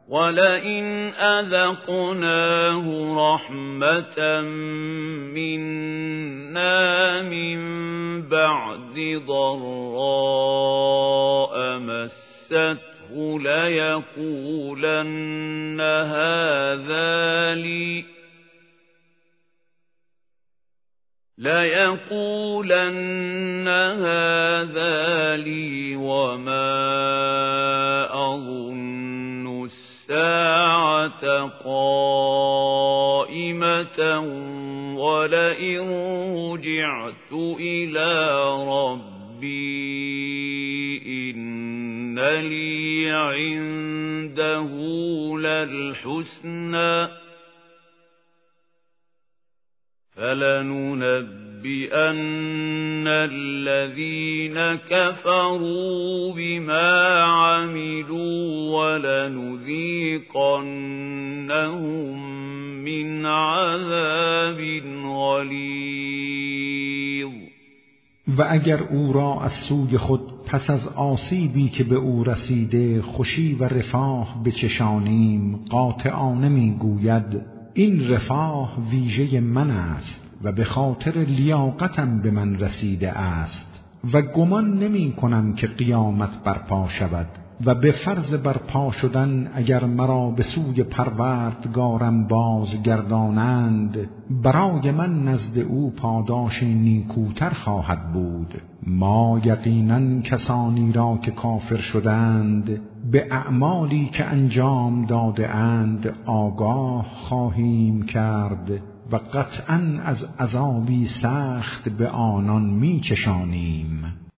وَلَئِنْ أَذَقْنَاهُ رَحْمَةً مِنَّا مِنْ بَعْدِ ضَرَّاءَ مَسَّتْهُ لَيَقُولَنَّ هَذَا لِي وَمَا أَظُنُّ السَّاعَةَ قَائِمَةً وَلَئِن رُّجِعْتُ إِلَى رَبِّي إِنَّ لِي عِندَهُ لَلْحُسْنَىٰ فَلَنُنَبِّئَنَّ الَّذِينَ كَفَرُوا بِمَا عَمِلُوا وَلَنُذِيقَنَّهُم مِّنْ عَذَابٍ غَلِيظٍ. و اگر او را از سوی خود پس از آسیبی که به او رسیده خوشی و رفاه بچشانیم، قاطعانه میگوید این رفاه ویژه من است و به خاطر لیاقتم به من رسیده است و گمان نمی کنم که قیامت برپا شود و به فرض برپا شدن اگر مرا به سوی پروردگارم بازگردانند برای من نزد او پاداش نیکوتر خواهد بود. ما یقیناً کسانی را که کافر شدند به اعمالی که انجام داده اند آگاه خواهیم کرد و قطعاً از عذابی سخت به آنان می چشانیم.